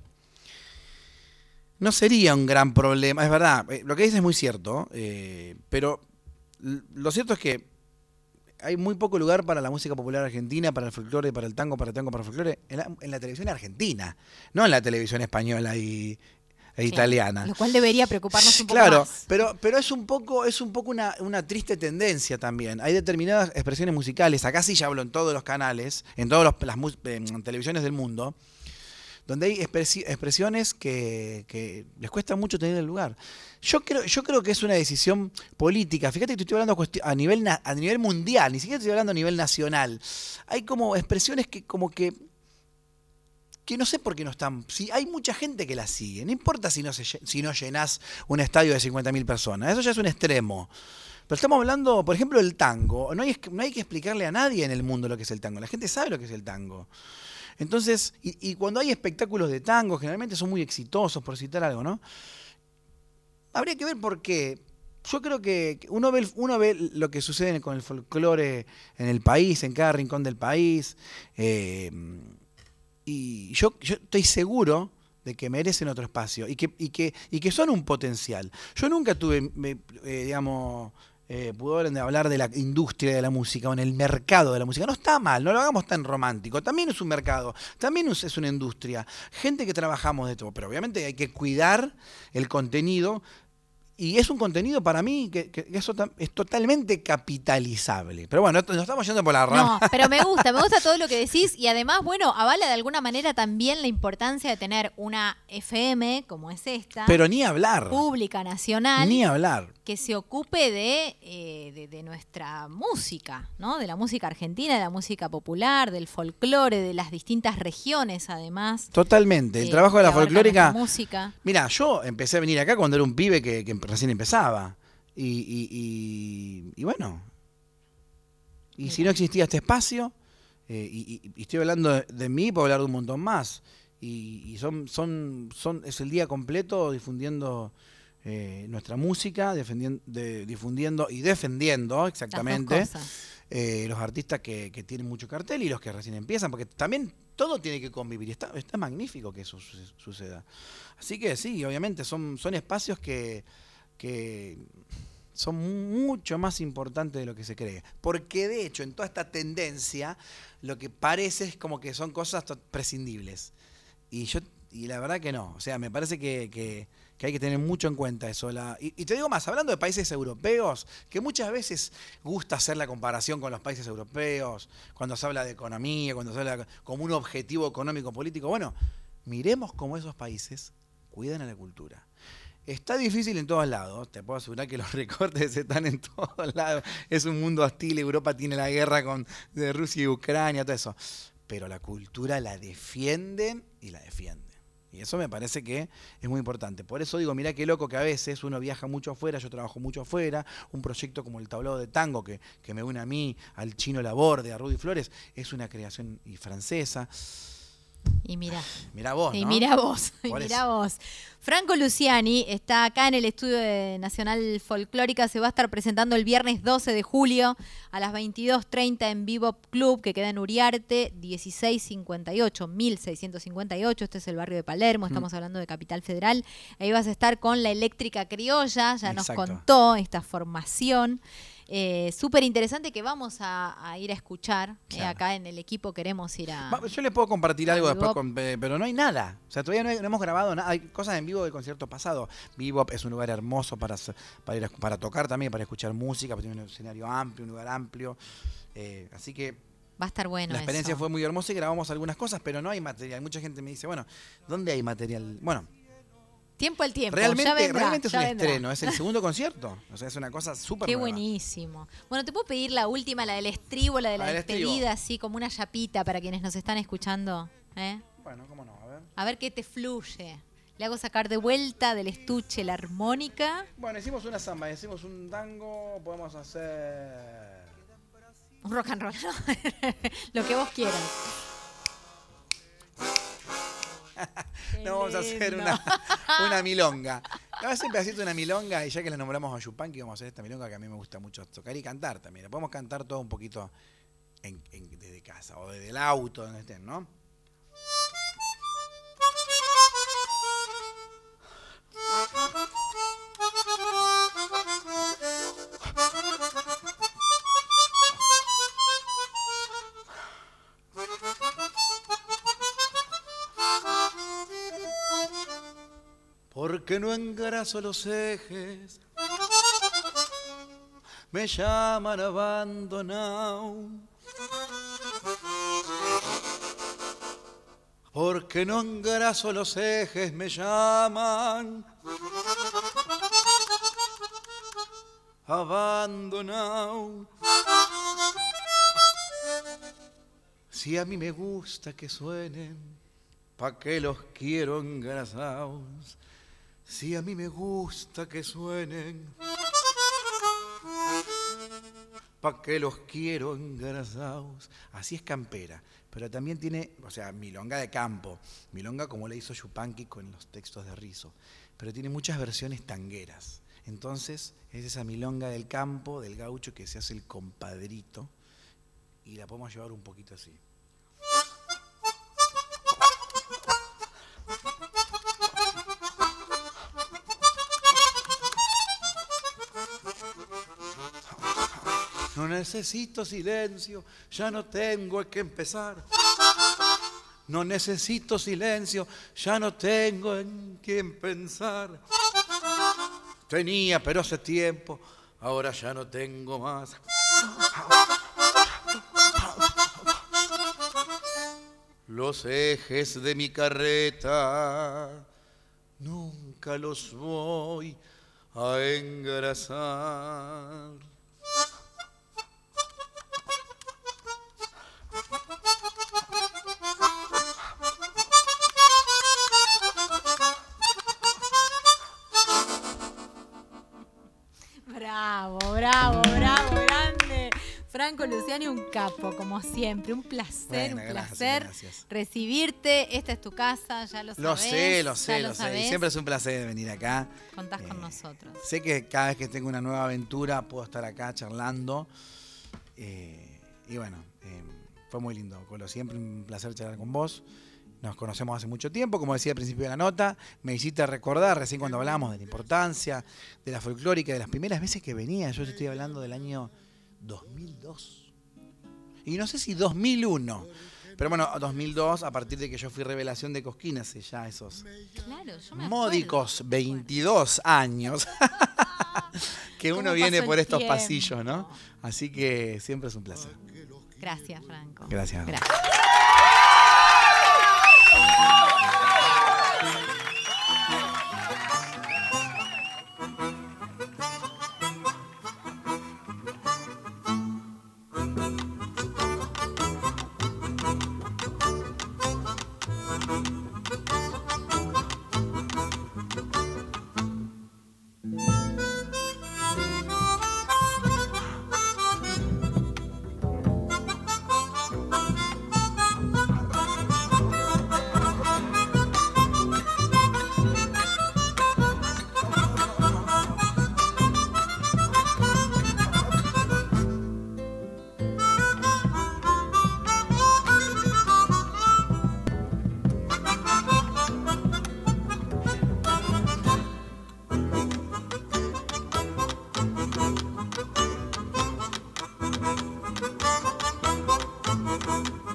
C: No sería un gran problema, es verdad, lo que dices es muy cierto, eh, pero lo cierto es que hay muy poco lugar para la música popular argentina, para el folclore, para el tango, para el tango, para el folclore, en la, en la televisión argentina, no en la televisión española y, e claro, italiana.
A: Lo cual debería preocuparnos un poco
C: claro,
A: más.
C: Claro, pero, pero es un poco, es un poco una, una triste tendencia también. Hay determinadas expresiones musicales, acá sí ya hablo en todos los canales, en todas las en televisiones del mundo, donde hay expresiones que, que les cuesta mucho tener el lugar. Yo creo, yo creo que es una decisión política. Fíjate que te estoy hablando a nivel, a nivel mundial, ni siquiera estoy hablando a nivel nacional. Hay como expresiones que como que, que no sé por qué no están... Si hay mucha gente que las sigue, no importa si no, se, si no llenás un estadio de cincuenta mil personas, eso ya es un extremo. Pero estamos hablando, por ejemplo, del tango. No hay, no hay que explicarle a nadie en el mundo lo que es el tango. La gente sabe lo que es el tango. Entonces, y, y cuando hay espectáculos de tango, generalmente son muy exitosos, por citar algo, ¿no? Habría que ver por qué. Yo creo que uno ve, uno ve lo que sucede con el folclore en el país, en cada rincón del país, eh, y yo, yo estoy seguro de que merecen otro espacio y que, y que, y que son un potencial. Yo nunca tuve, eh, digamos... Eh, pudieron hablar de la industria de la música o en el mercado de la música. No está mal, no lo hagamos tan romántico. También es un mercado, también es una industria. Gente que trabajamos de todo, pero obviamente hay que cuidar el contenido. Y es un contenido para mí que, que eso es totalmente capitalizable. Pero bueno, nos estamos yendo por la rama.
A: No, pero me gusta, me gusta todo lo que decís. Y además, bueno, avala de alguna manera también la importancia de tener una F M como es esta.
C: Pero ni hablar.
A: Pública, nacional.
C: Ni hablar.
A: Que se ocupe de, eh, de, de nuestra música, ¿no? De la música argentina, de la música popular, del folclore, de las distintas regiones, además.
C: Totalmente. El eh, trabajo de la folclórica.
A: Música.
C: Mira, yo empecé a venir acá cuando era un pibe que, que recién empezaba. Y, y, y, y bueno. Y Mira. Si no existía este espacio, eh, y, y estoy hablando de, de mí, puedo hablar de un montón más. Y, y son, son, son, es el día completo difundiendo. Eh, nuestra música, defendiendo, de, difundiendo y defendiendo exactamente eh, los artistas que, que tienen mucho cartel y los que recién empiezan, porque también todo tiene que convivir. Está, está magnífico que eso suceda. Así que sí, obviamente son, son espacios que, que son mucho más importantes de lo que se cree. Porque de hecho, en toda esta tendencia, lo que parece es como que son cosas prescindibles. Y yo y la verdad que no. O sea, me parece que... que que hay que tener mucho en cuenta eso. La, y, y te digo más, hablando de países europeos, que muchas veces gusta hacer la comparación con los países europeos, cuando se habla de economía, cuando se habla como un objetivo económico político. Bueno, miremos cómo esos países cuidan a la cultura. Está difícil en todos lados, te puedo asegurar que los recortes están en todos lados. Es un mundo hostil, Europa tiene la guerra con, de Rusia y Ucrania, todo eso. Pero la cultura la defienden y la defienden. Y eso me parece que es muy importante. Por eso digo, mirá qué loco que a veces uno viaja mucho afuera, yo trabajo mucho afuera, un proyecto como el Tablado de Tango, que, que me une a mí, al Chino Laborde, a Rudy Flores, es una creación y francesa.
A: Y mirá.
C: Mirá vos,
A: Y
C: ¿no?
A: mirá vos, y
C: Por
A: mirá
C: eso.
A: vos. Franco Luciani está acá en el estudio de Nacional Folclórica. Se va a estar presentando el viernes doce de julio a las veintidós treinta en Bebop Club, que queda en Uriarte, dieciséis cincuenta y ocho, mil seiscientos cincuenta y ocho. Este es el barrio de Palermo, estamos mm. hablando de Capital Federal. Ahí vas a estar con la Eléctrica Criolla, ya nos
C: Exacto.
A: contó esta formación. Eh, Súper interesante que vamos a, a ir a escuchar. Claro. Eh, acá en el equipo queremos ir a...
C: Yo les puedo compartir algo
A: Bebop.
C: después, con, pero no hay nada. O sea, todavía no, hay, no hemos grabado nada. Hay cosas en vivo del concierto pasado. Bebop es un lugar hermoso para, para, ir a, para tocar también, para escuchar música, porque tiene un escenario amplio, un lugar amplio. Eh, así que...
A: Va a estar bueno.
C: La experiencia
A: eso.
C: fue muy hermosa y grabamos algunas cosas, pero no hay material. Mucha gente me dice, bueno, ¿dónde hay material? Bueno...
A: Tiempo al tiempo.
C: Realmente,
A: ya vendrá,
C: realmente es
A: ya
C: un
A: vendrá.
C: estreno, es el segundo concierto. O sea, es una cosa súper
A: Qué
C: nueva.
A: buenísimo. Bueno, te puedo pedir la última, la del estribo, la de la,
C: La del
A: despedida,
C: estribo.
A: así como una chapita para quienes nos están escuchando. ¿eh?
C: Bueno, cómo no, a ver.
A: A ver qué te fluye. Le hago sacar de vuelta del estuche la armónica.
C: Bueno, hicimos una samba, hicimos un tango, podemos hacer...
A: Un rock and roll, ¿no? Lo que vos quieras.
C: No, vamos a hacer una, una milonga. No, es un pedacito de una milonga y ya que le nombramos a Yupanqui, vamos a hacer esta milonga que a mí me gusta mucho tocar y cantar también. La podemos cantar todo un poquito en, en, desde casa o desde el auto, donde estén, ¿no? Porque no engraso los ejes, me llaman abandonado. Porque no engraso los ejes, me llaman abandonado. Si a mí me gusta que suenen, ¿pa' qué los quiero engrasados? Si a mí me gusta que suenen, ¿pa' qué los quiero engrasados? Así es campera, pero también tiene, o sea, milonga de campo, milonga como le hizo Yupanqui con los textos de Rizzo, pero tiene muchas versiones tangueras. Entonces, es esa milonga del campo, del gaucho, que se hace el compadrito, y la podemos llevar un poquito así. No necesito silencio, ya no tengo que empezar. No necesito silencio, ya no tengo en quién pensar. Tenía, pero hace tiempo, ahora ya no tengo más. Los ejes de mi carreta nunca los voy a engrasar.
A: Bravo, bravo, bravo, grande. Franco Luciani, un capo, como siempre. Un placer,
C: Bueno,
A: un
C: gracias,
A: placer
C: gracias.
A: recibirte. Esta es tu casa, ya lo sabes.
C: Lo sé, lo
A: ya
C: sé, lo sé.
A: sabés.
C: Y siempre es un placer venir acá.
A: Contás con
C: Eh,
A: nosotros.
C: Sé que cada vez que tengo una nueva aventura puedo estar acá charlando. Eh, y bueno, eh, fue muy lindo, Colo. Siempre un placer charlar con vos. Nos conocemos hace mucho tiempo, como decía al principio de la nota. Me hiciste recordar recién cuando hablamos de la importancia de la folclórica, de las primeras veces que venía. Yo estoy hablando del año dos mil dos. Y no sé si dos mil uno. Pero bueno, dos mil dos, a partir de que yo fui revelación de Cosquín, hace ya esos
A: Claro, yo me
C: módicos
A: acuerdo.
C: veintidós años que
A: ¿Cómo
C: uno viene
A: pasó
C: por
A: el
C: estos
A: tiempo?
C: pasillos, ¿no? Así que siempre es un placer.
A: Gracias, Franco.
C: Gracias.
A: Gracias.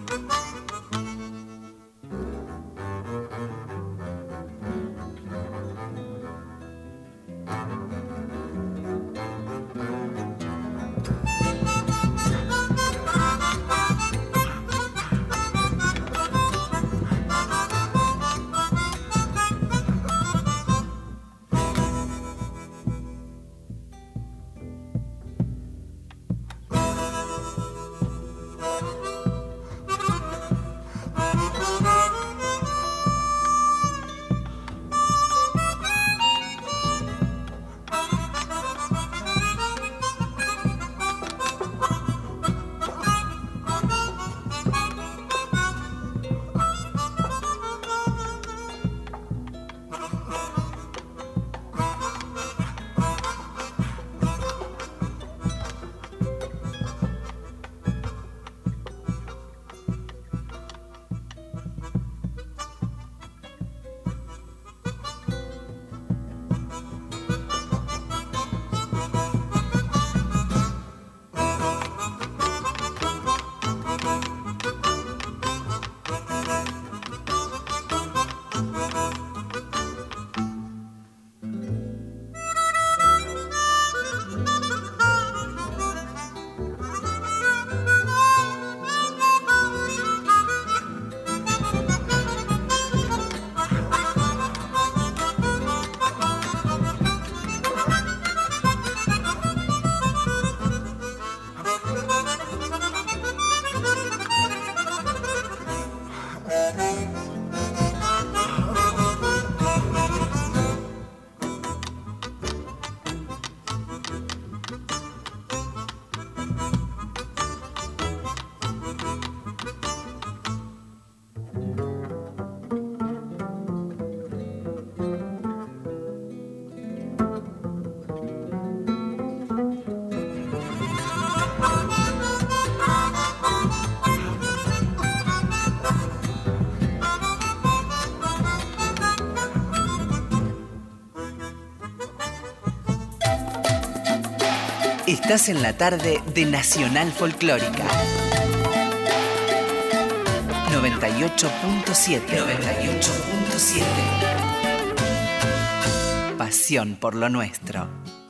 D: Estás en la tarde de Nacional Folclórica. noventa y ocho punto siete. noventa y ocho punto siete. Pasión por lo nuestro.